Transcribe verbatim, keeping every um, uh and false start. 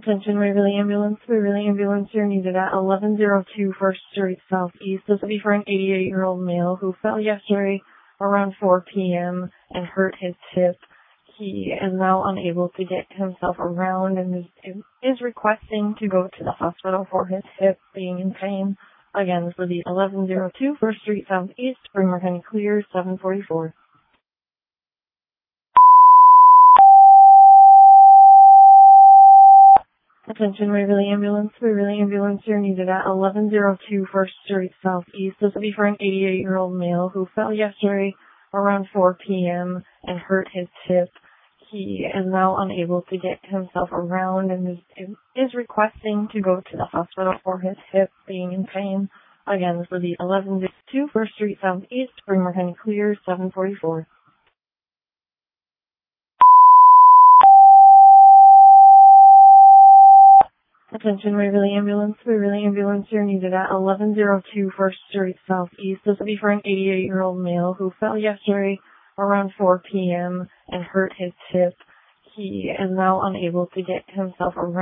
Attention Waverly Ambulance. Waverly Ambulance, you're needed at eleven oh two First Street Southeast. This will be for an eighty-eight-year-old male who fell yesterday around four p.m. and hurt his hip. He is now unable to get himself around and is, is requesting to go to the hospital for his hip being in pain. Again, this will be eleven oh two First Street Southeast, Bremer County Clear, seven forty-four. Attention Waverly Ambulance. Waverly Ambulance, you're needed at eleven oh two First Street Southeast. This will be for an eighty-eight-year-old male who fell yesterday around four p.m. and hurt his hip. He is now unable to get himself around and is, is requesting to go to the hospital for his hip being in pain. Again, this will be eleven oh two First Street Southeast, Bremer County Clear, seven forty-four. Attention Waverly Ambulance. Waverly Ambulance, you're needed at eleven oh two First Street Southeast. This will be for an eighty-eight-year-old male who fell yesterday around four p.m. and hurt his hip. He is now unable to get himself around.